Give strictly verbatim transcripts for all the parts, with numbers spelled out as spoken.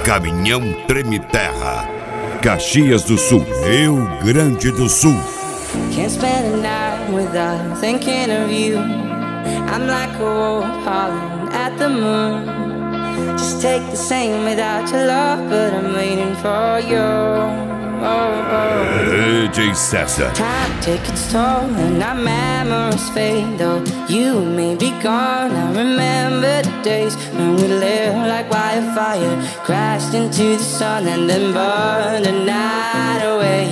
Caminhão Treme Terra, Caxias do Sul, Rio Grande do Sul. Can't spend a night without thinking of you. I'm like a wolf howling at the moon. Just take the same without your love, but I'm waiting for you. Oh, oh. D J César. Time take its toll and our memories fade. Though you may be gone, I remember the days when we lived like wildfire, crashed into the sun and then burned the night away.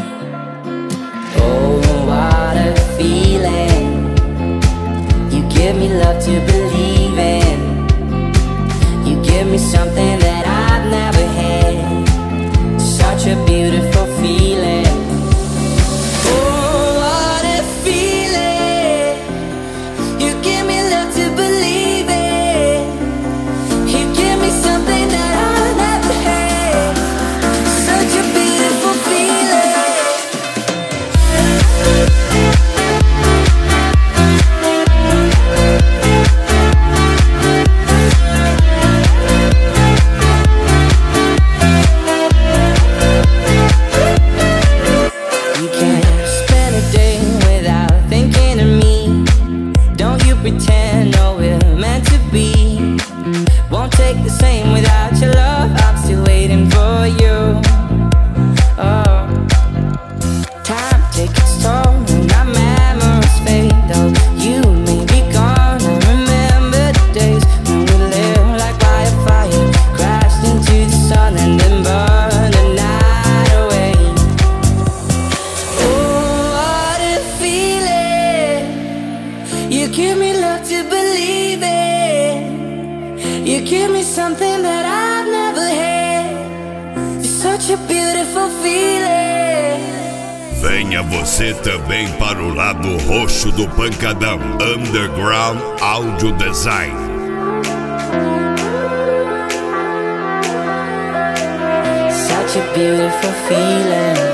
Oh, what a feeling. You give me love to believe in. You give me something that I've never had. Such a beautiful feeling. Oh, what a feeling. You give me love to believe in. You give me something that I've never had. Such a beautiful feeling. Pretend, no, we're meant to be. Won't take the same without your love. I'm still waiting for you. Oh, time take its toll and our memories fade. Though you may be gone, I remember the days when we lived like wildfire, crashed into the sun and then burned the night away. Oh, what a feeling. You give me love to believe in. You give me something that I've never had. It's such a beautiful feeling. Venha você também para o lado roxo do pancadão. Underground Audio Design. Such a beautiful feeling.